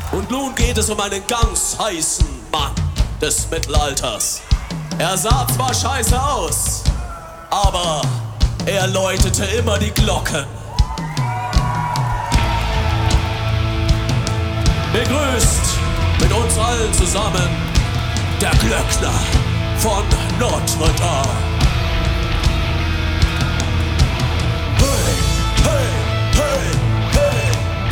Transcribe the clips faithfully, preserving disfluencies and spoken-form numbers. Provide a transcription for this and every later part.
Und nun geht es um einen ganz heißen Mann des Mittelalters. Er sah zwar scheiße aus, aber er läutete immer die Glocken. Begrüßt mit uns allen zusammen der Glöckner von Notre Dame. Hey, hey, hey, hey.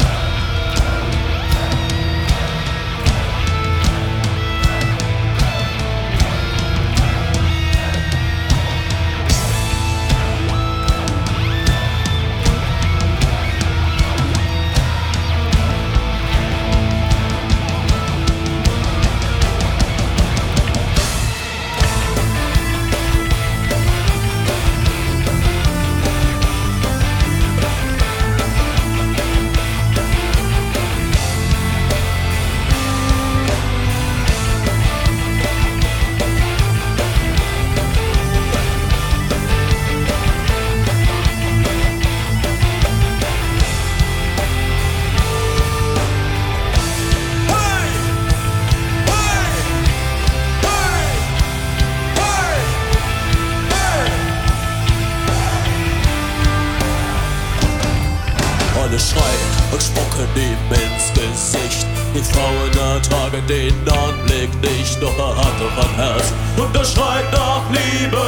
Alle schreien und spucken ihm ins Gesicht. Die Frauen ertragen den Anblick nicht, doch er hat doch ein Herz und er schreit nach Liebe.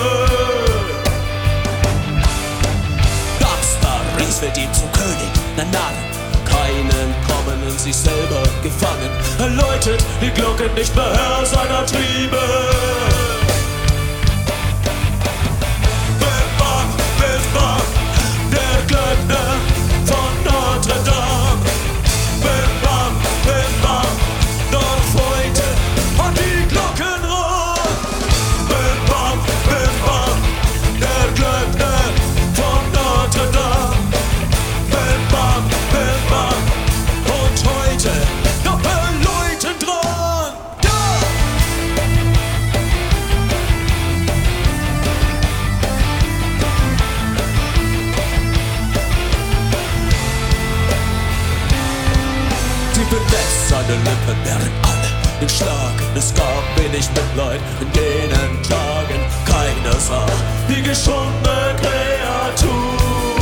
Ganz Paris wird ihm zum König, na Narren, keinen kommen in sich selber gefangen. Er läutet die Glocken nicht mehr Herr seiner Triebe. Bim bam, bim bam, der Glöckner von Notre Dame. Bim bam, bim bam, dort heute an die Glocken rund. Bim bam, bim bam, der Glöckner von Notre Dame. Bim bam, bim bam, und heute noch erläuten dran. Ja! Die benetzt seine Lippen, während alle den Schlag. Es gab wenig Mitleid in jenen Tagen. Keiner sah die geschundene Kreatur.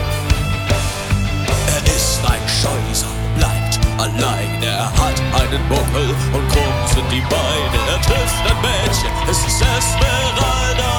Er ist ein Scheußer, bleibt allein. Er hat einen Buckel und krumm sind die Beine. Er trifft ein Mädchen, es ist Esmeralda.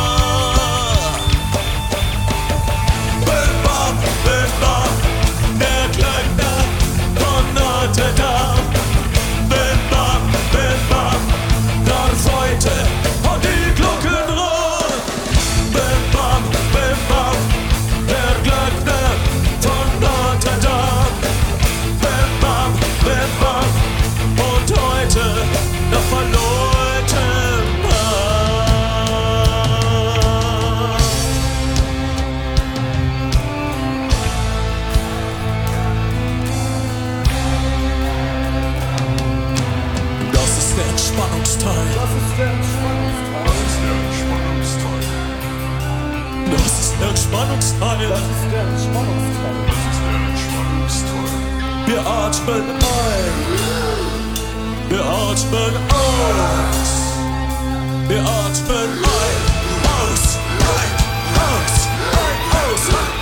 Bim bam, bim bam, der Glöckner von Notre Dame. Bim bam, bim bam, darf heute an die Glocken rund. Bim bam, bim bam, der Glöckner von Notre Dame. Bim bam, bim bam, und heute noch verläuten Nacht. Das ist der Entspannungsteil. Das ist der Entspannungsteil. Das ist der Entspannungsteil. Das ist der Entspannungsteil. Das ist der Entspannungsteil. Wir atmen ein. Wir atmen aus. Wir atmen ein. Aus. Ein. Aus. Ein. Aus.